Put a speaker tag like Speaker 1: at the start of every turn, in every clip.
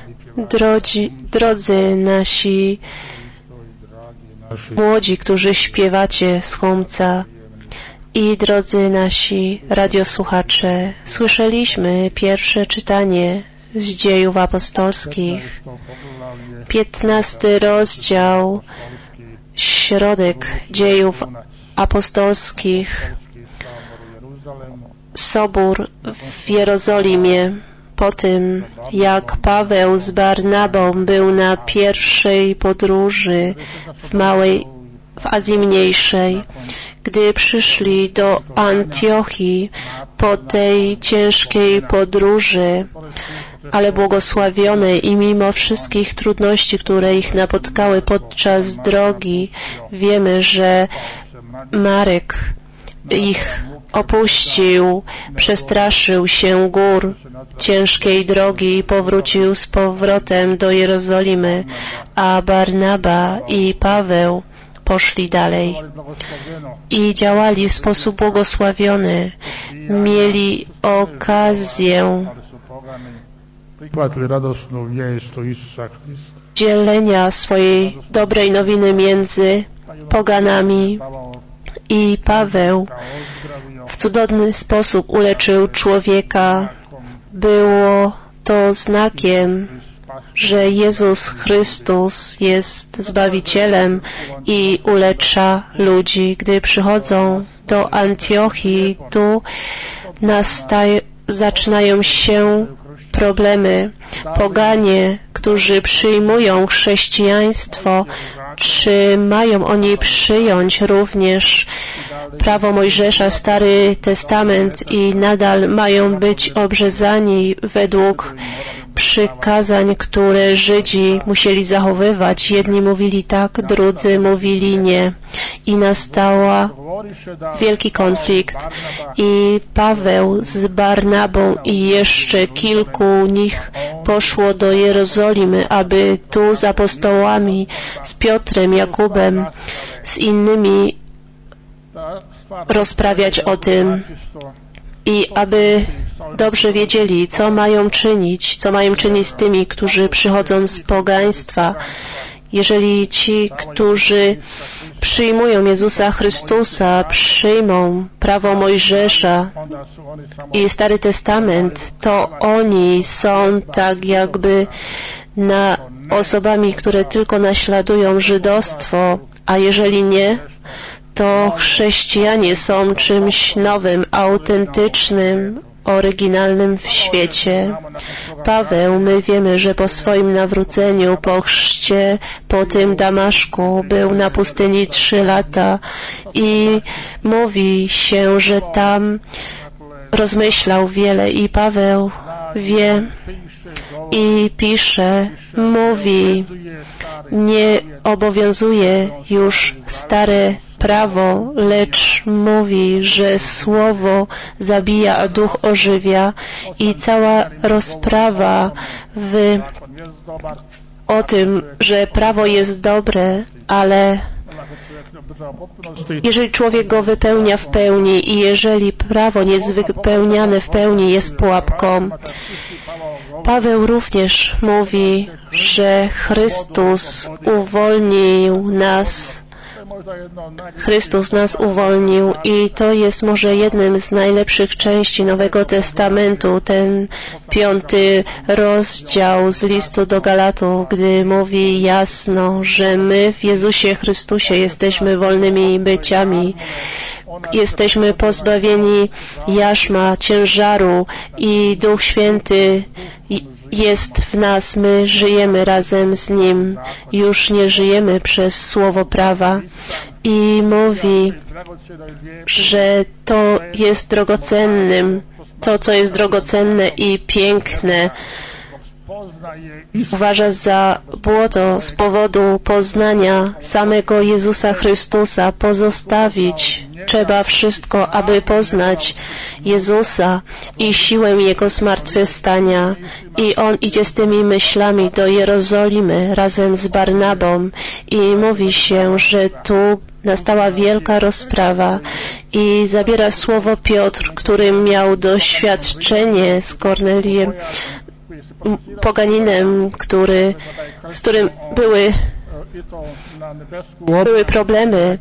Speaker 1: Drodzy nasi młodzi, którzy śpiewacie z Chomca, i drodzy nasi radiosłuchacze, słyszeliśmy pierwsze czytanie z Dziejów Apostolskich, 15 rozdział, środek Dziejów Apostolskich, Sobór w Jerozolimie. Po tym, jak Paweł z Barnabą był na pierwszej podróży w Azji Mniejszej, gdy przyszli do Antiochii po tej ciężkiej podróży, ale błogosławionej, i mimo wszystkich trudności, które ich napotkały podczas drogi, wiemy, że Marek ich opuścił, przestraszył się gór ciężkiej drogi i powrócił z powrotem do Jerozolimy, a Barnaba i Paweł poszli dalej i działali w sposób błogosławiony. Mieli okazję dzielenia swojej dobrej nowiny między poganami, i Paweł w cudowny sposób uleczył człowieka. Było to znakiem, że Jezus Chrystus jest Zbawicielem i ulecza ludzi. Gdy przychodzą do Antiochii, tu zaczynają się problemy. Poganie, którzy przyjmują chrześcijaństwo, czy mają oni przyjąć również prawo Mojżesza, Stary Testament, i nadal mają być obrzezani według przykazań, które Żydzi musieli zachowywać? Jedni mówili tak, drudzy mówili nie. I nastał wielki konflikt. I Paweł z Barnabą i jeszcze kilku nich poszło do Jerozolimy, aby tu z apostołami, z Piotrem, Jakubem, z innymi rozprawiać o tym, i aby dobrze wiedzieli, co mają czynić z tymi, którzy przychodzą z pogaństwa. Jeżeli ci, którzy przyjmują Jezusa Chrystusa, przyjmą prawo Mojżesza i Stary Testament, to oni są tak jakby osobami, które tylko naśladują żydostwo, a jeżeli nie, to chrześcijanie są czymś nowym, autentycznym, oryginalnym w świecie. Paweł, my wiemy, że po swoim nawróceniu, po chrzcie, po tym Damaszku, był na pustyni 3 lata i mówi się, że tam rozmyślał wiele, i Paweł wie i pisze, mówi, nie obowiązuje już stare prawo, lecz mówi, że słowo zabija, a duch ożywia, i cała rozprawa o tym, że prawo jest dobre, ale jeżeli człowiek go wypełnia w pełni, i jeżeli prawo nie jest wypełniane w pełni, jest pułapką. Paweł również mówi, że Chrystus nas uwolnił, i to jest może jednym z najlepszych części Nowego Testamentu, ten 5 rozdział z listu do Galatów, gdy mówi jasno, że my w Jezusie Chrystusie jesteśmy wolnymi byciami. Jesteśmy pozbawieni jarzma, ciężaru, i Duch Święty jest w nas. My żyjemy razem z Nim. Już nie żyjemy przez słowo prawa. I mówi, że to jest drogocennym, to, co jest drogocenne i piękne, uważa za błoto z powodu poznania samego Jezusa Chrystusa. Pozostawić trzeba wszystko, aby poznać Jezusa i siłę Jego zmartwychwstania. I on idzie z tymi myślami do Jerozolimy razem z Barnabą, i mówi się, że tu nastała wielka rozprawa, i zabiera słowo Piotr, który miał doświadczenie z Kornelijem, poganinem, z którym były problemy.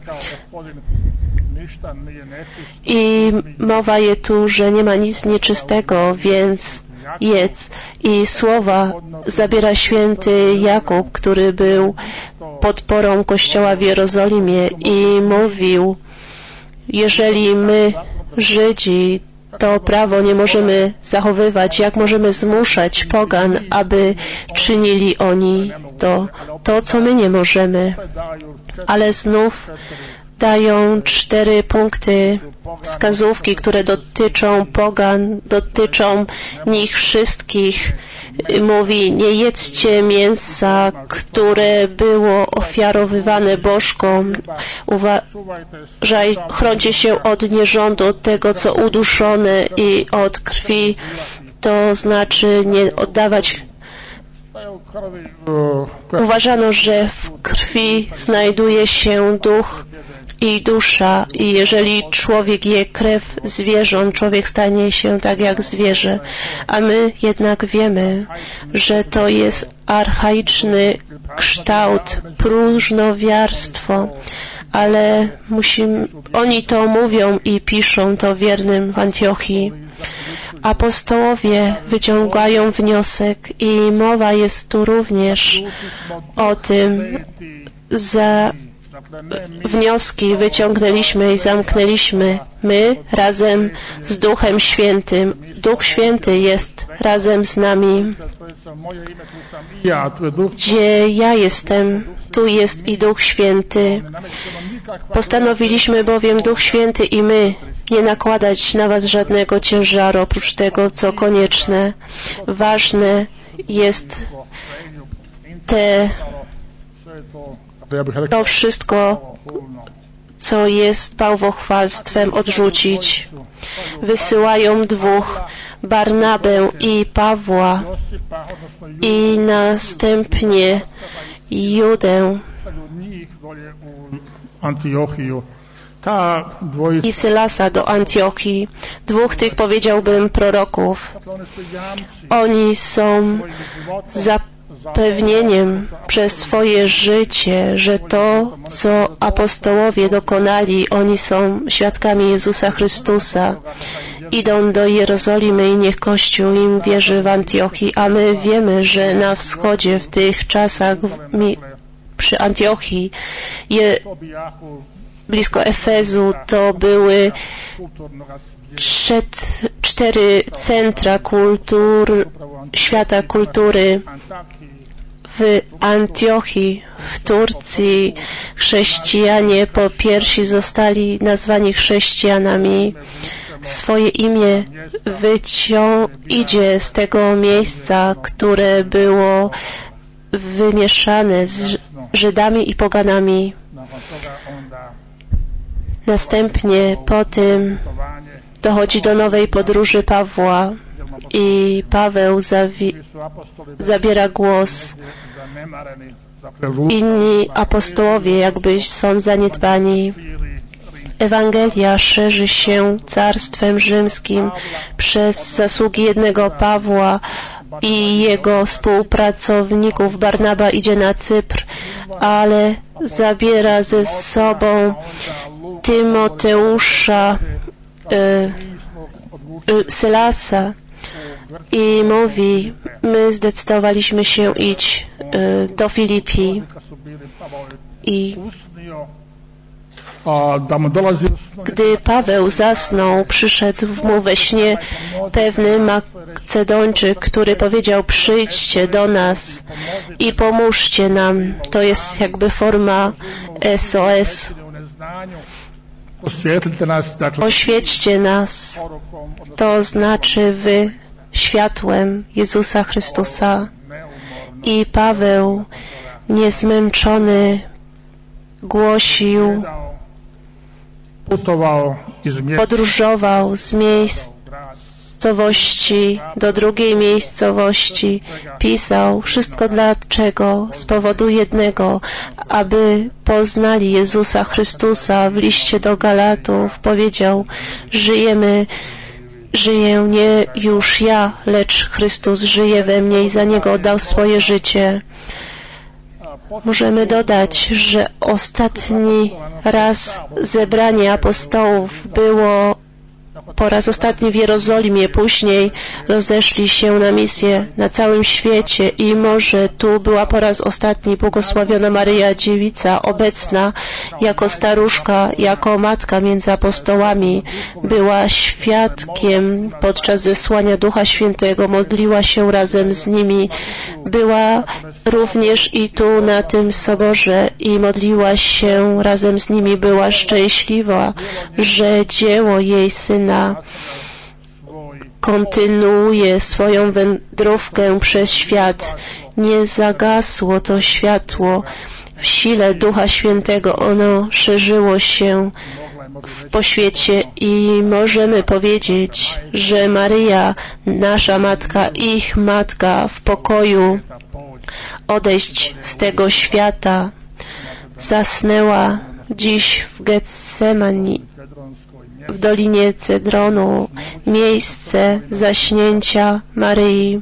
Speaker 1: I mowa jest tu, że nie ma nic nieczystego, więc jedz. I słowa zabiera święty Jakub, który był podporą Kościoła w Jerozolimie i mówił, jeżeli my, Żydzi, to prawo nie możemy zachowywać, jak możemy zmuszać pogan, aby czynili oni to, co my nie możemy. Ale znów dają 4 punkty, wskazówki, które dotyczą pogan, dotyczą nich wszystkich. Mówi, nie jedzcie mięsa, które było ofiarowywane bożkom. Chroncie się od nierządu, od tego, co uduszone i od krwi. To znaczy nie oddawać. Uważano, że w krwi znajduje się duch i dusza i jeżeli człowiek je krew zwierząt, człowiek stanie się tak jak zwierzę. A my jednak wiemy, że to jest archaiczny kształt, próżnowiarstwo, ale oni to mówią i piszą to wiernym w Antiochii. Apostołowie wyciągają wniosek i mowa jest tu również o tym, wnioski wyciągnęliśmy i zamknęliśmy my razem z Duchem Świętym. Duch Święty jest razem z nami. Gdzie ja jestem, tu jest i Duch Święty. Postanowiliśmy bowiem, Duch Święty i my, nie nakładać na was żadnego ciężaru, oprócz tego, co konieczne. Ważne jest to wszystko, co jest bałwochwalstwem, odrzucić. Wysyłają 2, Barnabę i Pawła i następnie Judę i Sylasa do Antiochii. 2 tych, powiedziałbym, proroków. Oni są zapewnieniem przez swoje życie, że to, co apostołowie dokonali, oni są świadkami Jezusa Chrystusa. Idą do Jerozolimy i niech Kościół im wierzy w Antiochii, a my wiemy, że na wschodzie w tych czasach przy Antiochii blisko Efezu to były 4 centra świata kultury. W Antiochii, w Turcji, chrześcijanie po piersi zostali nazwani chrześcijanami. Swoje imię idzie z tego miejsca, które było wymieszane z Żydami i poganami. Następnie po tym dochodzi do nowej podróży Pawła i Paweł zabiera głos. Inni apostołowie jakby są zaniedbani. Ewangelia szerzy się Carstwem Rzymskim przez zasługi jednego Pawła i jego współpracowników. Barnaba idzie na Cypr, ale zabiera ze sobą Tymoteusza, Sylasa i mówi, my zdecydowaliśmy się iść do Filipi i gdy Paweł zasnął, przyszedł mu we śnie pewny Macedończyk, który powiedział, przyjdźcie do nas i pomóżcie nam. To jest jakby forma SOS. Oświećcie nas, to znaczy wy światłem Jezusa Chrystusa. I Paweł niezmęczony głosił, podróżował z miejscowości do drugiej miejscowości, pisał wszystko dlaczego? Z powodu jednego, aby poznali Jezusa Chrystusa. W liście do Galatów powiedział, żyję nie już ja, lecz Chrystus żyje we mnie i za Niego oddał swoje życie. Możemy dodać, że ostatni raz zebranie apostołów było po raz ostatni w Jerozolimie, później rozeszli się na misję na całym świecie i może tu była po raz ostatni błogosławiona Maryja Dziewica, obecna jako staruszka, jako matka między apostołami, była świadkiem podczas zesłania Ducha Świętego, modliła się razem z nimi, była również i tu na tym soborze i modliła się razem z nimi, była szczęśliwa, że dzieło jej Syna kontynuuje swoją wędrówkę przez świat. Nie zagasło to światło w sile Ducha Świętego. Ono szerzyło się po świecie i możemy powiedzieć, że Maryja, nasza Matka, ich Matka w pokoju odejść z tego świata, zasnęła dziś w Getsemani, w Dolinie Cedronu, miejsce zaśnięcia Maryi,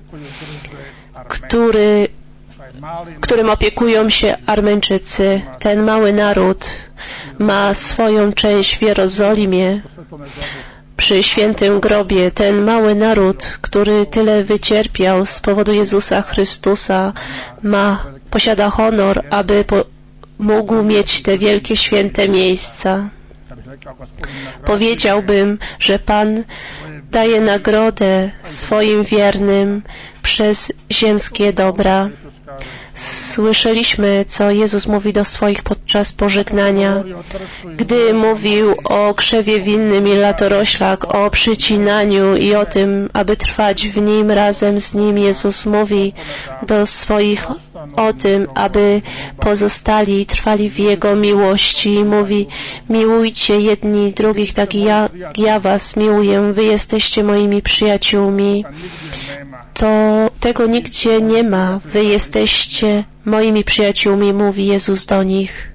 Speaker 1: którym opiekują się Armeńczycy. Ten mały naród ma swoją część w Jerozolimie, przy świętym grobie. Ten mały naród, który tyle wycierpiał z powodu Jezusa Chrystusa, posiada honor, aby mógł mieć te wielkie, święte miejsca. Powiedziałbym, że Pan daje nagrodę swoim wiernym przez ziemskie dobra. Słyszeliśmy, co Jezus mówi do swoich podczas pożegnania, gdy mówił o krzewie winnym i latoroślak, o przycinaniu i o tym, aby trwać w Nim, razem z Nim. Jezus mówi do swoich o tym, aby pozostali i trwali w Jego miłości. I mówi: miłujcie jedni drugich, tak jak ja was miłuję. Wy jesteście moimi przyjaciółmi. Tego nigdzie nie ma. Wy jesteście moimi przyjaciółmi, mówi Jezus do nich.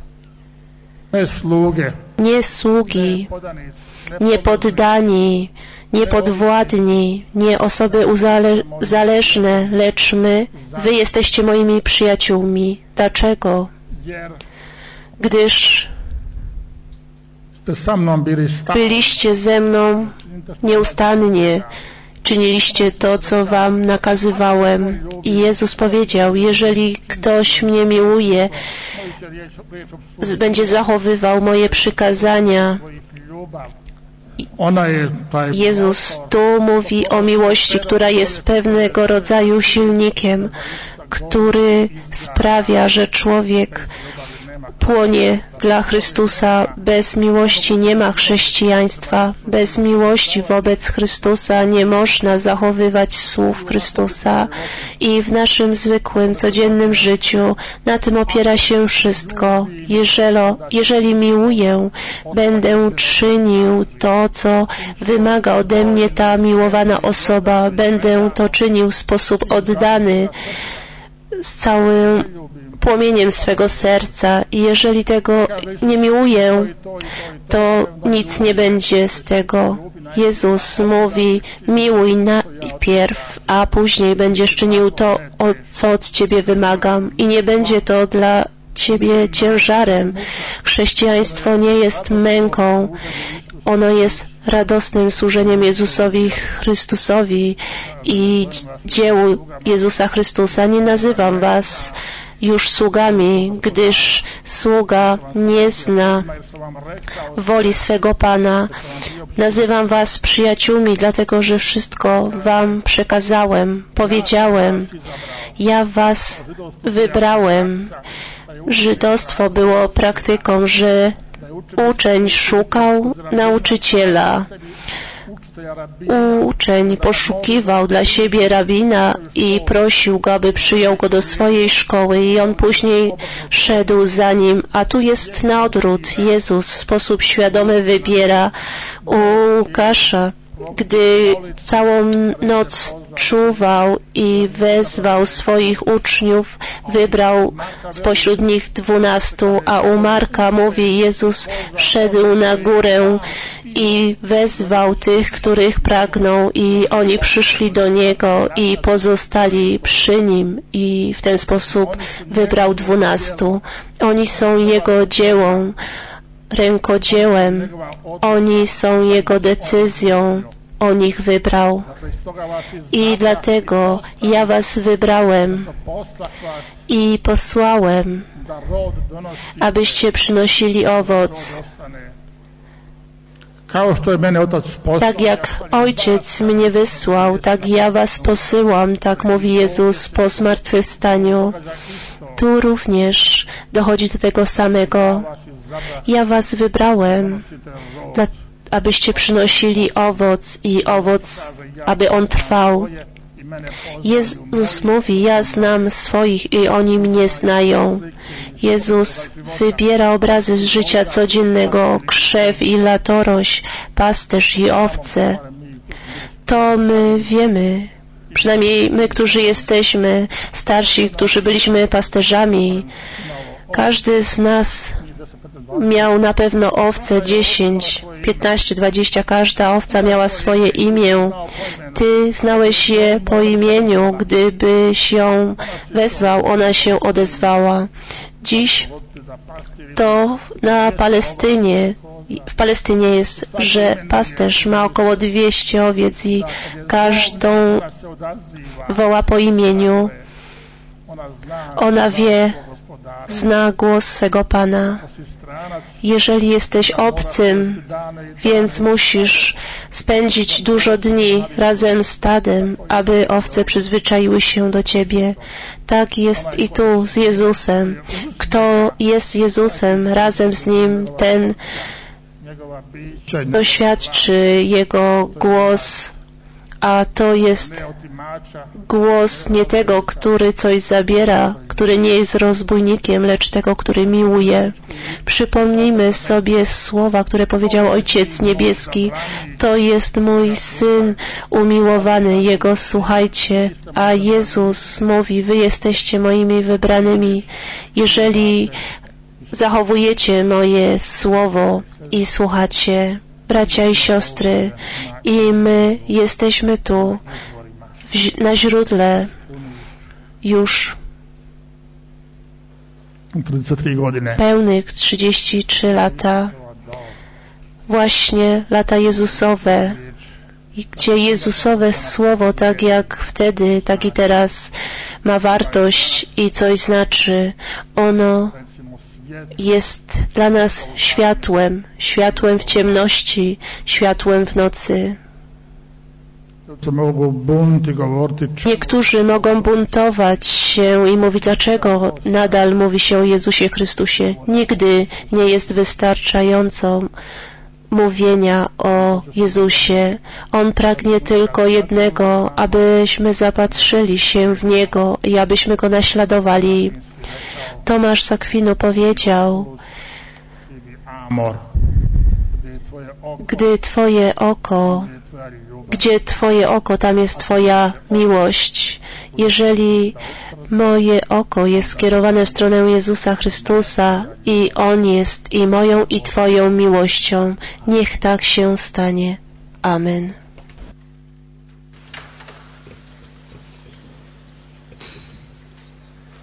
Speaker 1: Nie sługi, nie poddani, nie podwładni, nie osoby zależne, lecz wy jesteście moimi przyjaciółmi. Dlaczego? Gdyż byliście ze mną nieustannie, czyniliście to, co wam nakazywałem. I Jezus powiedział: jeżeli ktoś mnie miłuje, będzie zachowywał moje przykazania. Jezus tu mówi o miłości, która jest pewnego rodzaju silnikiem, który sprawia, że człowiek płonie dla Chrystusa. Bez miłości nie ma chrześcijaństwa. Bez miłości wobec Chrystusa nie można zachowywać słów Chrystusa. I w naszym zwykłym, codziennym życiu na tym opiera się wszystko. Jeżeli miłuję, będę czynił to, co wymaga ode mnie ta miłowana osoba. Będę to czynił w sposób oddany, z całym płomieniem swego serca. I jeżeli tego nie miłuję, to nic nie będzie z tego. Jezus mówi: miłuj najpierw, a później będziesz czynił to, co od Ciebie wymagam. I nie będzie to dla Ciebie ciężarem. Chrześcijaństwo nie jest męką. Ono jest radosnym służeniem Jezusowi Chrystusowi i dziełu Jezusa Chrystusa. Nie nazywam was już sługami, gdyż sługa nie zna woli swego Pana. Nazywam was przyjaciółmi, dlatego że wszystko wam przekazałem, powiedziałem. Ja was wybrałem. Żydostwo było praktyką, że uczeń szukał nauczyciela. Uczeń poszukiwał dla siebie rabina i prosił go, aby przyjął go do swojej szkoły i on później szedł za nim. A tu jest na odwrót. Jezus w sposób świadomy wybiera Łukasza, gdy całą noc czuwał i wezwał swoich uczniów, wybrał spośród nich 12, a u Marka mówi, Jezus wszedł na górę i wezwał tych, których pragnął, i oni przyszli do Niego i pozostali przy Nim, i w ten sposób wybrał 12. Oni są Jego dziełem, rękodziełem. Oni są Jego decyzją. On ich wybrał. I dlatego ja was wybrałem i posłałem, abyście przynosili owoc. Tak jak Ojciec mnie wysłał, tak ja was posyłam, tak mówi Jezus po zmartwychwstaniu. Tu również dochodzi do tego samego. Ja was wybrałem, abyście przynosili owoc i owoc, aby on trwał. Jezus mówi, ja znam swoich i oni mnie znają. Jezus wybiera obrazy z życia codziennego, krzew i latorość, pasterz i owce. To my wiemy, przynajmniej my, którzy jesteśmy starsi, którzy byliśmy pasterzami. Każdy z nas miał na pewno owce 10, 15, 20, każda owca miała swoje imię. Ty znałeś je po imieniu, gdybyś ją wezwał, ona się odezwała. Dziś to w Palestynie jest, że pasterz ma około 200 owiec i każdą woła po imieniu. Ona wie, zna głos swego Pana. Jeżeli jesteś obcym, więc musisz spędzić dużo dni razem z stadem, aby owce przyzwyczaiły się do Ciebie. Tak jest i tu z Jezusem. Kto jest z Jezusem, razem z Nim, ten doświadczy Jego głos, a to jest głos nie tego, który coś zabiera, który nie jest rozbójnikiem, lecz tego, który miłuje. Przypomnijmy sobie słowa, które powiedział Ojciec Niebieski. To jest mój Syn umiłowany, Jego słuchajcie. A Jezus mówi, wy jesteście moimi wybranymi, jeżeli zachowujecie moje słowo i słuchacie. Bracia i siostry, i my jesteśmy tu na źródle już pełnych 33 lata, właśnie lata Jezusowe, gdzie Jezusowe Słowo, tak jak wtedy, tak i teraz, ma wartość i coś znaczy. Ono jest dla nas światłem, światłem w ciemności, światłem w nocy. Niektórzy mogą buntować się i mówić, dlaczego nadal mówi się o Jezusie Chrystusie. Nigdy nie jest wystarczająco mówienia o Jezusie. On pragnie tylko jednego, abyśmy zapatrzyli się w Niego i abyśmy Go naśladowali. Tomasz z Akwinu powiedział, gdzie Twoje oko, tam jest Twoja miłość. Jeżeli moje oko jest skierowane w stronę Jezusa Chrystusa i On jest i moją i Twoją miłością, niech tak się stanie. Amen.